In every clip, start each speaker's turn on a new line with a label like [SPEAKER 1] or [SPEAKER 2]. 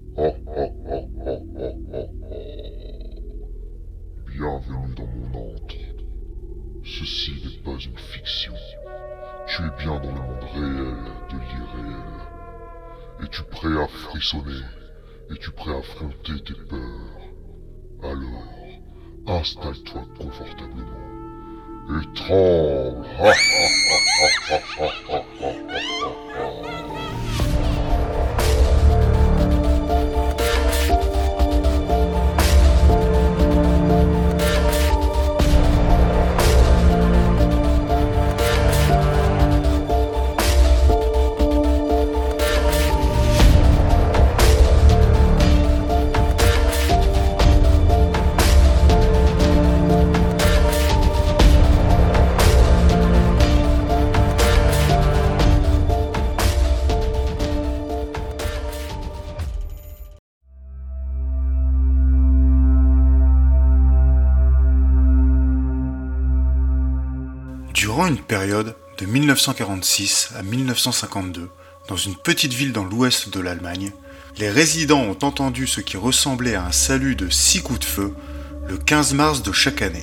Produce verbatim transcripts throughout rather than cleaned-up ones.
[SPEAKER 1] Bienvenue dans mon antre. Ceci n'est pas une fiction. Tu es bien dans le monde réel de l'irréel. Es-tu prêt à frissonner? Es-tu prêt à affronter tes peurs? Alors, installe-toi confortablement et tremble.
[SPEAKER 2] Durant une période de mille neuf cent quarante-six à mille neuf cent cinquante-deux, dans une petite ville dans l'ouest de l'Allemagne, les résidents ont entendu ce qui ressemblait à un salut de six coups de feu le quinze mars de chaque année.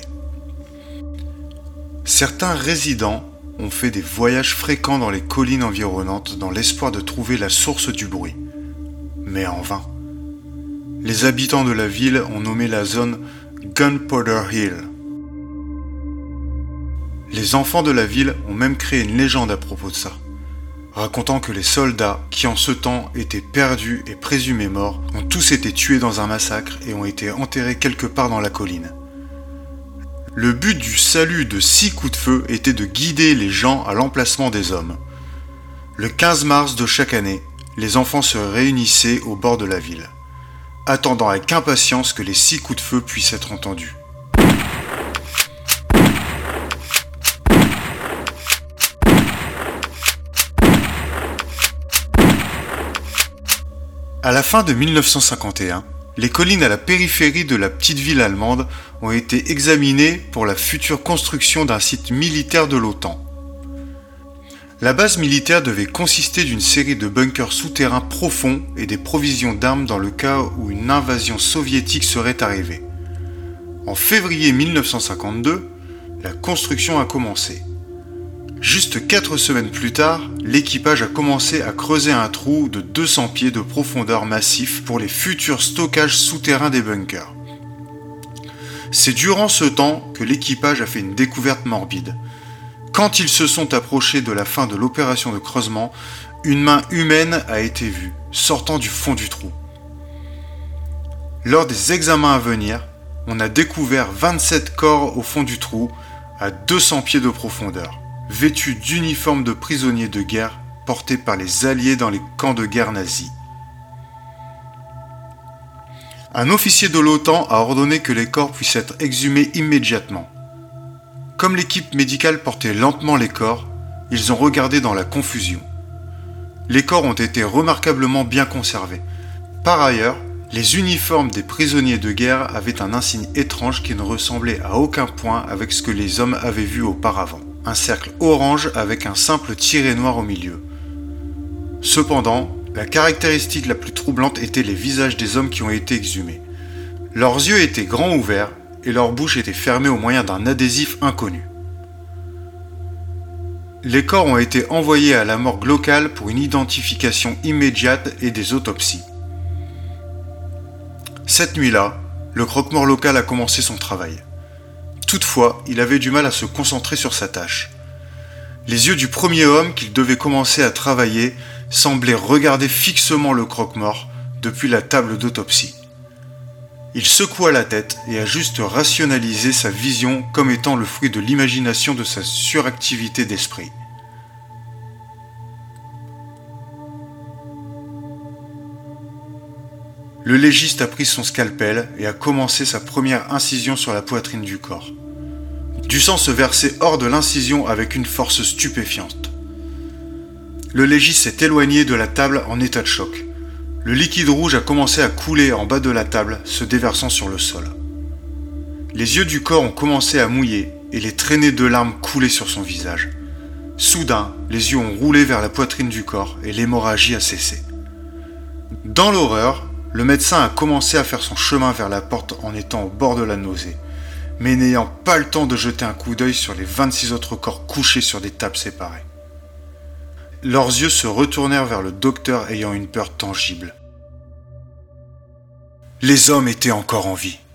[SPEAKER 2] Certains résidents ont fait des voyages fréquents dans les collines environnantes dans l'espoir de trouver la source du bruit, mais en vain. Les habitants de la ville ont nommé la zone Gunpowder Hill. Les enfants de la ville ont même créé une légende à propos de ça, racontant que les soldats, qui en ce temps étaient perdus et présumés morts, ont tous été tués dans un massacre et ont été enterrés quelque part dans la colline. Le but du salut de six coups de feu était de guider les gens à l'emplacement des hommes. Le quinze mars de chaque année, les enfants se réunissaient au bord de la ville, attendant avec impatience que les six coups de feu puissent être entendus. À la fin de mille neuf cent cinquante et un, les collines à la périphérie de la petite ville allemande ont été examinées pour la future construction d'un site militaire de l'OTAN. La base militaire devait consister d'une série de bunkers souterrains profonds et des provisions d'armes dans le cas où une invasion soviétique serait arrivée. En février mille neuf cent cinquante-deux, la construction a commencé. Juste quatre semaines plus tard, l'équipage a commencé à creuser un trou de deux cents pieds de profondeur massif pour les futurs stockages souterrains des bunkers. C'est durant ce temps que l'équipage a fait une découverte morbide. Quand ils se sont approchés de la fin de l'opération de creusement, une main humaine a été vue, sortant du fond du trou. Lors des examens à venir, on a découvert vingt-sept corps au fond du trou, à deux cents pieds de profondeur, vêtus d'uniformes de prisonniers de guerre portés par les Alliés dans les camps de guerre nazis. Un officier de l'OTAN a ordonné que les corps puissent être exhumés immédiatement. Comme l'équipe médicale portait lentement les corps, ils ont regardé dans la confusion. Les corps ont été remarquablement bien conservés. Par ailleurs, les uniformes des prisonniers de guerre avaient un insigne étrange qui ne ressemblait à aucun point avec ce que les hommes avaient vu auparavant. Un cercle orange avec un simple tiret noir au milieu. Cependant, la caractéristique la plus troublante était les visages des hommes qui ont été exhumés. Leurs yeux étaient grands ouverts et leur bouche était fermée au moyen d'un adhésif inconnu. Les corps ont été envoyés à la morgue locale pour une identification immédiate et des autopsies. Cette nuit-là, le croque-mort local a commencé son travail. Toutefois, il avait du mal à se concentrer sur sa tâche. Les yeux du premier homme qu'il devait commencer à travailler semblaient regarder fixement le croque-mort depuis la table d'autopsie. Il secoua la tête et a juste rationalisé sa vision comme étant le fruit de l'imagination de sa suractivité d'esprit. Le légiste a pris son scalpel et a commencé sa première incision sur la poitrine du corps. Du sang se versait hors de l'incision avec une force stupéfiante. Le légiste s'est éloigné de la table en état de choc. Le liquide rouge a commencé à couler en bas de la table, se déversant sur le sol. Les yeux du corps ont commencé à mouiller et les traînées de larmes coulaient sur son visage. Soudain, les yeux ont roulé vers la poitrine du corps et l'hémorragie a cessé. Dans l'horreur, Le médecin a commencé à faire son chemin vers la porte en étant au bord de la nausée, mais n'ayant pas le temps de jeter un coup d'œil sur les vingt-six autres corps couchés sur des tables séparées. Leurs yeux se retournèrent vers le docteur ayant une peur tangible. Les hommes étaient encore en vie.